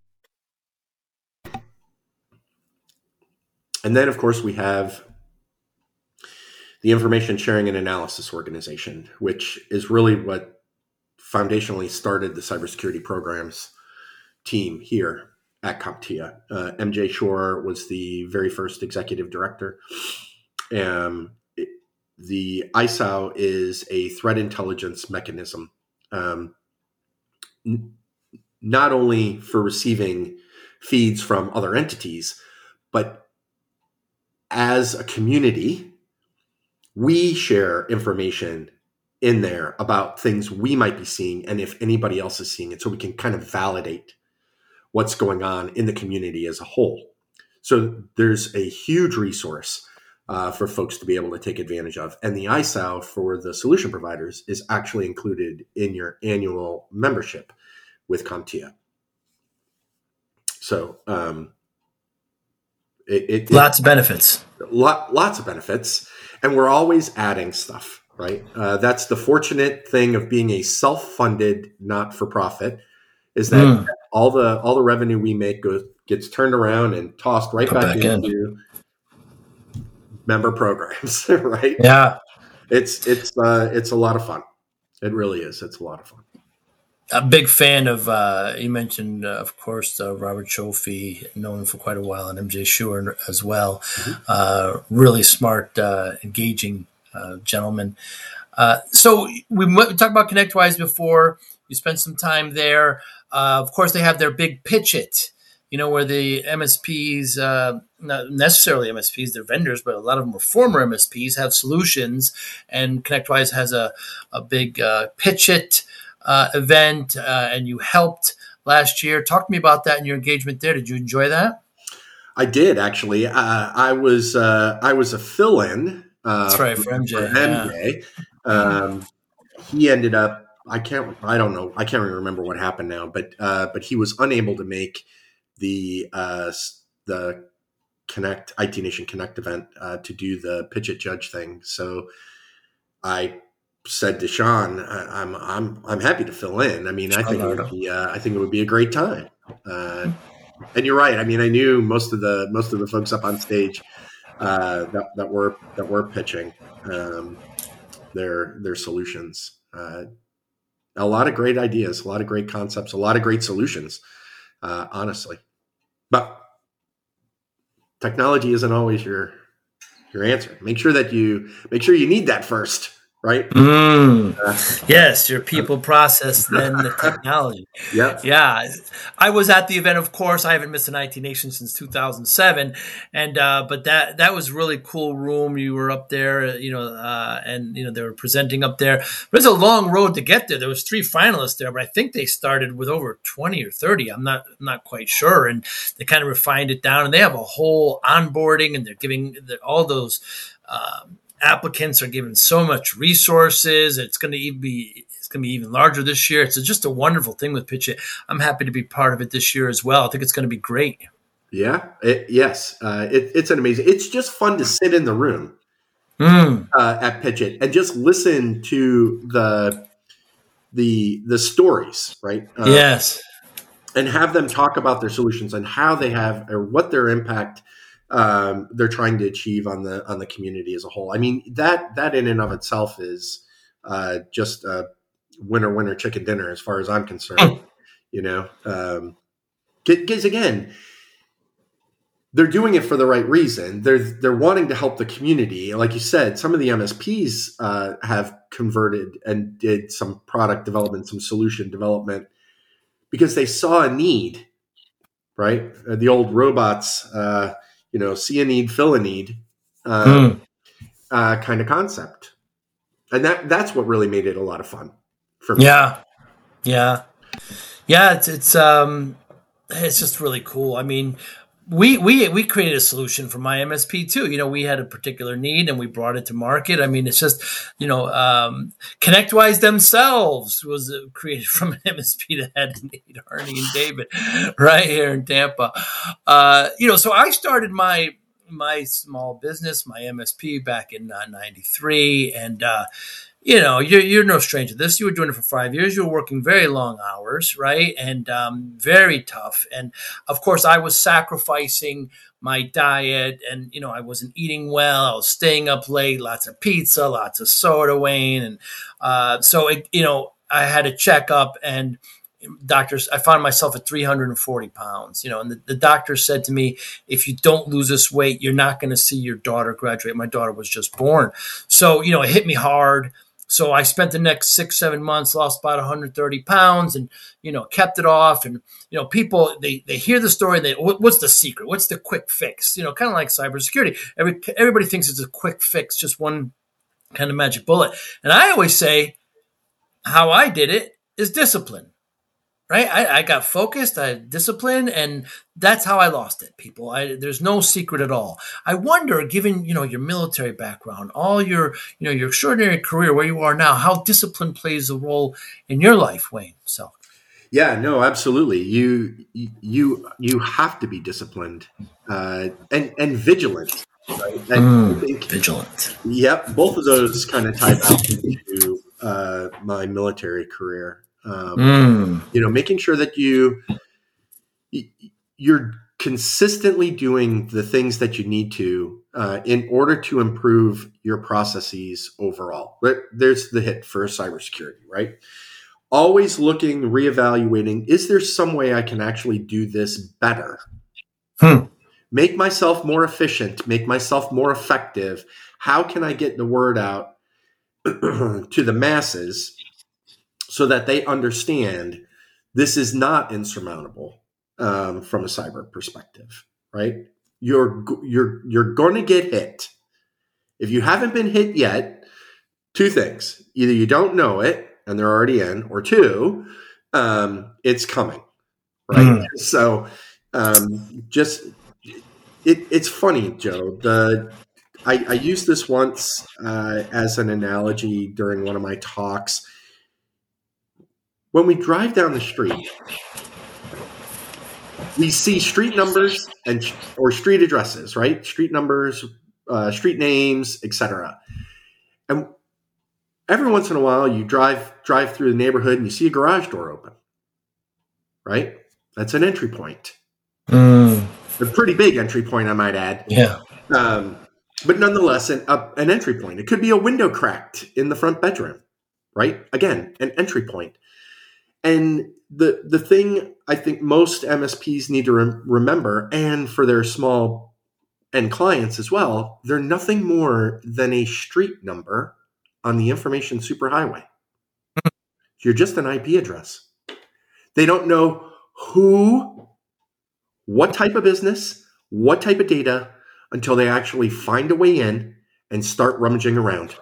And then, of course, we have the Information Sharing and Analysis Organization, which is really what foundationally started the cybersecurity programs team here at CompTIA. Uh, M J Shore was the very first executive director. Um, it, the I S A W is a threat intelligence mechanism, um, n- not only for receiving feeds from other entities, but as a community, we share information in there about things we might be seeing and if anybody else is seeing it, so we can kind of validate what's going on in the community as a whole. So there's a huge resource uh, for folks to be able to take advantage of. And the I S A W for the solution providers is actually included in your annual membership with CompTIA. So um, it, it lots of benefits. Lot, lots of benefits. And we're always adding stuff. Right. Uh, that's the fortunate thing of being a self-funded not-for-profit, is that mm. all the all the revenue we make goes gets turned around and tossed right back, back into in. member programs. Right. Yeah. It's it's uh, it's a lot of fun. It really is. It's a lot of fun. A big fan of, uh, you mentioned, uh, of course, uh, Robert Chiaffi, known him for quite a while, and M J Shore as well. Mm-hmm. Uh, really smart, uh, engaging Uh, gentlemen. Uh, so we, we talked about ConnectWise before. You spent some time there. Uh, of course, they have their big pitch it, you know, where the M S Ps, uh, not necessarily M S Ps, they're vendors, but a lot of them are former M S Ps, have solutions. And ConnectWise has a, a big uh, pitch it uh, event, uh, and you helped last year. Talk to me about that and your engagement there. Did you enjoy that? I did, actually. Uh, I was uh, I was a fill-in. Uh, That's right, for M J. For M J. Yeah. Um, he ended up, I can't, I don't know, I can't even remember what happened now, but uh, but he was unable to make the uh, the Connect I T Nation Connect event uh, to do the pitch it judge thing. So I said to Sean, I, I'm I'm I'm happy to fill in. I mean, I think it would be uh, I think it would be a great time. Uh, and you're right. I mean, I knew most of the most of the folks up on stage. Uh, that, that were that were pitching um, their their solutions. Uh, a lot of great ideas, a lot of great concepts, a lot of great solutions. Uh, honestly, but technology isn't always your your answer. Make sure that you make sure you need that first, right? Mm. Uh, yes, your people process, then the technology. Yeah, yeah. I was at the event, of course. I haven't missed an I T Nation since two thousand seven, and uh, but that that was really cool room. You were up there, you know, uh, and you know they were presenting up there. But it's a long road to get there. There was three finalists there, but I think they started with over twenty or thirty. I'm not I'm not quite sure, and they kind of refined it down. And they have a whole onboarding, and they're giving the, all those. Um, Applicants are given so much resources. It's going to even be it's going to be even larger this year. It's just a wonderful thing with Pitch It. I'm happy to be part of it this year as well. I think it's going to be great. Yeah. It, yes. Uh, it, it's an amazing. It's just fun to sit in the room mm. uh, at Pitch It and just listen to the the the stories, right? Uh, yes. And have them talk about their solutions and how they have or what their impact. Um, they're trying to achieve on the on the community as a whole. I mean, that that in and of itself is uh, just a winner winner chicken dinner as far as I'm concerned. You know, because um, again, they're doing it for the right reason. They're they're wanting to help the community. Like you said, some of the M S Ps uh, have converted and did some product development, some solution development because they saw a need, right? Uh, the old robots, uh, you know, see a need, fill a need, uh, mm. uh, kind of concept. And that that's what really made it a lot of fun for me. Yeah. Yeah. Yeah. It's, it's, um, it's just really cool. I mean, we, we, we created a solution for my M S P too. You know, we had a particular need and we brought it to market. I mean, it's just, you know, um, ConnectWise themselves was created from an M S P that had a need, Arnie and David, right here in Tampa. Uh, you know, so I started my, my small business, my M S P back in uh, ninety-three. And, uh, you know, you're, you're no stranger to this. You were doing it for five years. You were working very long hours, right? And um, very tough. And of course, I was sacrificing my diet and, you know, I wasn't eating well. I was staying up late, lots of pizza, lots of soda, Wayne. And uh, so, it, you know, I had a checkup and doctors, I found myself at three hundred forty pounds, you know, and the, the doctor said to me, if you don't lose this weight, you're not going to see your daughter graduate. My daughter was just born. So, you know, it hit me hard. So I spent the next six, seven months, lost about one hundred thirty pounds and, you know, kept it off. And, you know, people, they, they hear the story and they, what's the secret? What's the quick fix? You know, kind of like cybersecurity. Every, everybody thinks it's a quick fix, just one kind of magic bullet. And I always say how I did it is discipline. Right, I, I got focused, I had discipline, and that's how I lost it, people. I, there's no secret at all. I wonder, given you know your military background, all your you know your extraordinary career, where you are now, how discipline plays a role in your life, Wayne. So, yeah, no, absolutely. You you you have to be disciplined uh, and and vigilant, right? And mm, think, vigilant. Yep, both of those kind of tie back into uh, my military career. Um, mm. You know, making sure that you you're consistently doing the things that you need to uh, in order to improve your processes overall. There's the hit for cybersecurity, right? Always looking, reevaluating. Is there some way I can actually do this better? Hmm. Make myself more efficient. Make myself more effective. How can I get the word out to the masses? So that they understand this is not insurmountable um, from a cyber perspective, right? You're you're you're going to get hit. If you haven't been hit yet, two things: either you don't know it and they're already in, or two, um, it's coming, right? Mm. So um, just it, it's funny, Joe. The I, I used this once uh, as an analogy during one of my talks. When we drive down the street, we see street numbers and or street addresses, right? Street numbers, uh, street names, et cetera. And every once in a while, you drive drive through the neighborhood and you see a garage door open, right? That's an entry point. Mm. A pretty big entry point, I might add. Yeah. Um, but nonetheless, an, a, an entry point. It could be a window cracked in the front bedroom, right? Again, an entry point. And the the thing I think most M S Ps need to re- remember, and for their small end clients as well, they're nothing more than a street number on the information superhighway. You're just an I P address. They don't know who, what type of business, what type of data, until they actually find a way in and start rummaging around.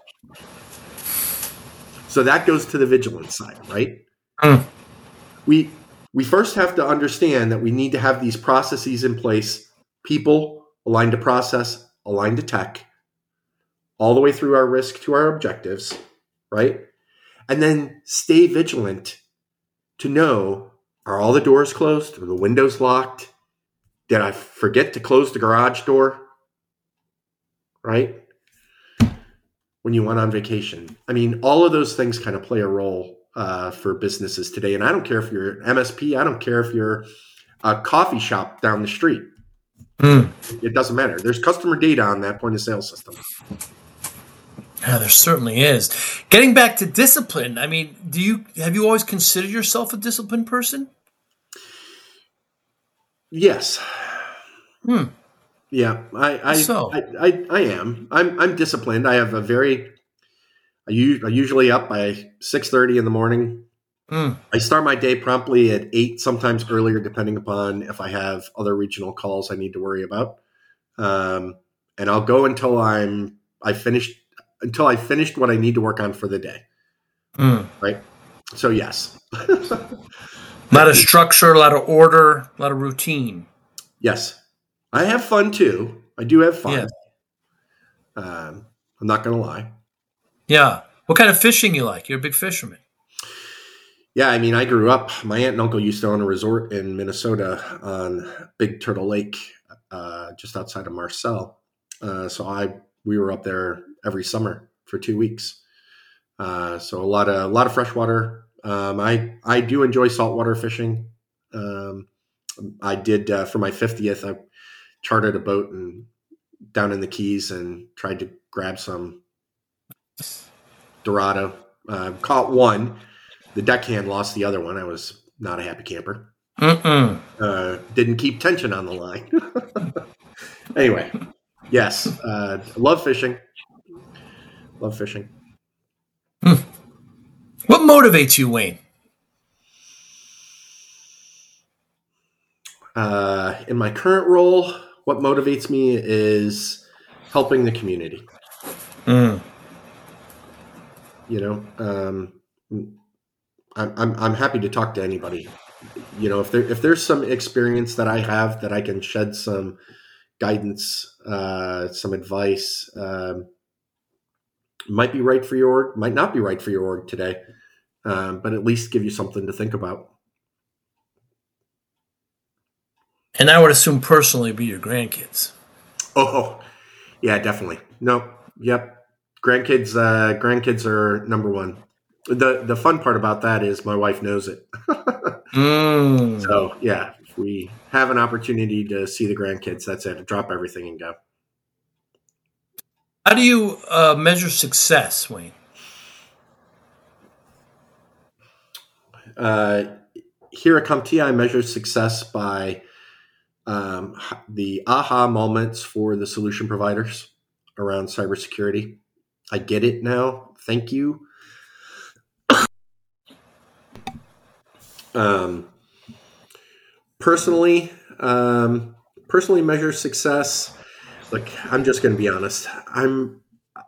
So that goes to the vigilance side, right? Mm. We we first have to understand that we need to have these processes in place, people aligned to process, aligned to tech, all the way through our risk to our objectives, right? And then stay vigilant to know, are all the doors closed? Are the windows locked? Did I forget to close the garage door? Right? When you went on vacation. I mean, all of those things kind of play a role uh, for businesses today. And I don't care if you're an M S P. I don't care if you're a coffee shop down the street. Mm. It doesn't matter. There's customer data on that point of sale system. Yeah, there certainly is. Getting back to discipline, I mean, do you have you always considered yourself a disciplined person? Yes. Hmm. Yeah, I I, so. I I I am. I'm I'm disciplined. I have a very I, u- I usually up by six thirty in the morning. Mm. I start my day promptly at eight, sometimes earlier, depending upon if I have other regional calls I need to worry about. Um, and I'll go until I'm I finished until I finished what I need to work on for the day. Mm. Right. So yes. A lot of structure, a lot of order, a lot of routine. Yes. I have fun too. I do have fun. Yeah. Um, I'm not going to lie. Yeah. What kind of fishing you like? You're a big fisherman. Yeah, I mean, I grew up, my aunt and uncle used to own a resort in Minnesota on Big Turtle Lake, uh, just outside of Marcel. Uh, so I, we were up there every summer for two weeks. Uh, so a lot of, a lot of freshwater. Um, I, I do enjoy saltwater fishing. Um, I did, uh, for my fiftieth, I chartered a boat and down in the Keys and tried to grab some Dorado, uh, caught one. The deckhand lost the other one. I was not a happy camper. Mm-mm. Uh, didn't keep tension on the line. Anyway, yes, uh, love fishing. Love fishing. Hmm. What motivates you, Wayne? Uh, in my current role, what motivates me is helping the community. Mm. You know, um, I'm, I'm I'm happy to talk to anybody. You know, if there if there's some experience that I have that I can shed some guidance, uh, some advice, um, might be right for your org, might not be right for your org today, um, but at least give you something to think about. And I would assume personally be your grandkids. Oh, yeah, definitely. No, yep. Grandkids, uh, grandkids are number one. The the fun part about that is my wife knows it. Mm. So yeah, if we have an opportunity to see the grandkids, that's it. Drop everything and go. How do you uh, measure success, Wayne? Uh, here at CompTIA, I measure success by um, the aha moments for the solution providers around cybersecurity. I get it now. Thank you. Um, personally, um, personally measure success. Look, I'm just going to be honest. I'm,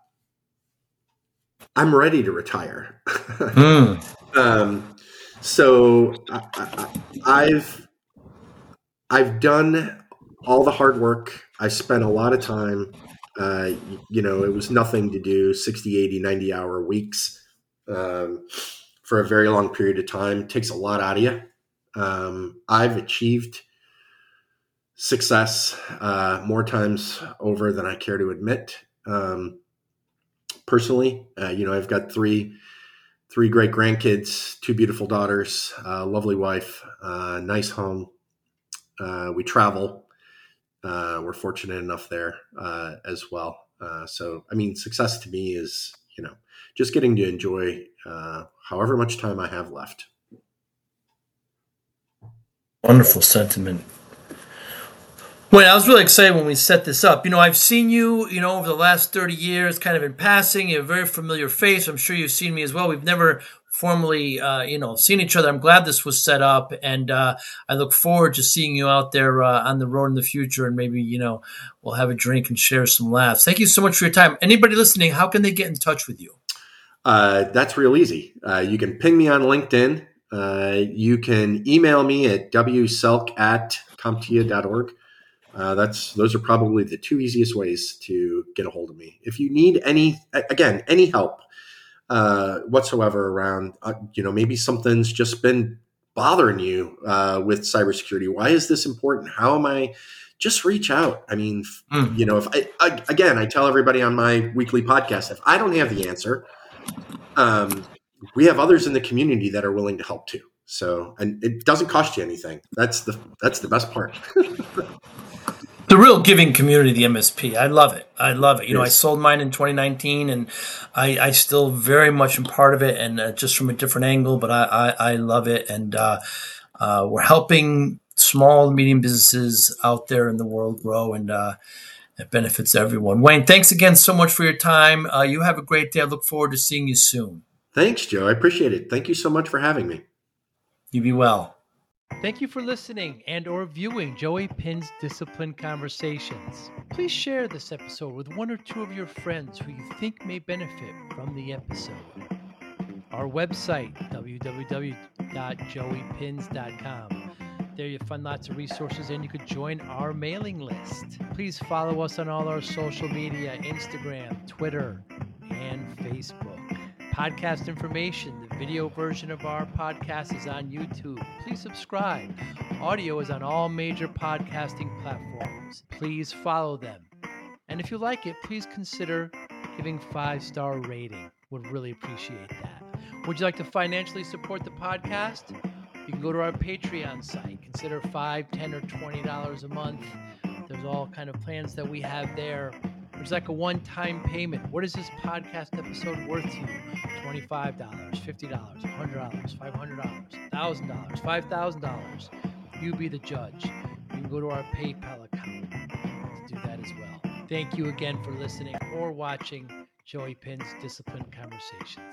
I'm ready to retire. Mm. um, so I, I, I've, I've done all the hard work. I spent a lot of time. Uh, you know, it was nothing to do sixty, eighty, ninety hour weeks. Um, for a very long period of time. It takes a lot out of you. Um, I've achieved success uh, more times over than I care to admit. Um, personally, uh, you know, I've got three three great grandkids, two beautiful daughters, a lovely wife, uh, nice home. Uh, we travel. Uh, we're fortunate enough there uh, as well. Uh, so, I mean, success to me is, you know, just getting to enjoy uh, however much time I have left. Wonderful sentiment. Wayne, I was really excited when we set this up. You know, I've seen you, you know, over the last thirty years, kind of in passing. You have a very familiar face. I'm sure you've seen me as well. We've never formally, uh, you know, seen each other. I'm glad this was set up, and uh, I look forward to seeing you out there uh, on the road in the future, and maybe, you know, we'll have a drink and share some laughs. Thank you so much for your time. Anybody listening, how can they get in touch with you? Uh, that's real easy. Uh, you can ping me on LinkedIn. Uh, you can email me at w selk at comptia dot org. Uh, that's those are probably the two easiest ways to get a hold of me. If you need any, again, any help uh, whatsoever around, uh, you know, maybe something's just been bothering you uh, with cybersecurity. Why is this important? How am I? Just reach out. I mean, mm. you know, if I, I again, I tell everybody on my weekly podcast, if I don't have the answer, um, we have others in the community that are willing to help too. So, and it doesn't cost you anything. That's the that's the best part. The real giving community, the M S P. I love it. I love it. You yes. know, I sold mine in twenty nineteen, and I, I still very much am part of it, and uh, just from a different angle. But I, I, I love it, and uh, uh, we're helping small and medium businesses out there in the world grow, and uh, it benefits everyone. Wayne, thanks again so much for your time. Uh, you have a great day. I look forward to seeing you soon. Thanks, Joe. I appreciate it. Thank you so much for having me. You be well. Thank you for listening and or viewing Joey Pinn's Discipline Conversations. Please share this episode with one or two of your friends who you think may benefit from the episode. Our website, w w w dot joey pins dot com. There you'll find lots of resources and you could join our mailing list. Please follow us on all our social media, Instagram, Twitter, and Facebook. Podcast information, the video version of our podcast is on YouTube. Please subscribe. Audio is on all major podcasting platforms. Please follow them. And if you like it, please consider giving five-star rating. Would really appreciate that. Would you like to financially support the podcast? You can go to our Patreon site. Consider five dollars, ten dollars, or twenty dollars a month. There's all kind of plans that we have there. There's like a one-time payment. What is this podcast episode worth to you? twenty-five dollars, fifty dollars, one hundred dollars, five hundred dollars, one thousand dollars, five thousand dollars. You be the judge. You can go to our PayPal account to do that as well. Thank you again for listening or watching Joey Pinn's Discipline Conversations.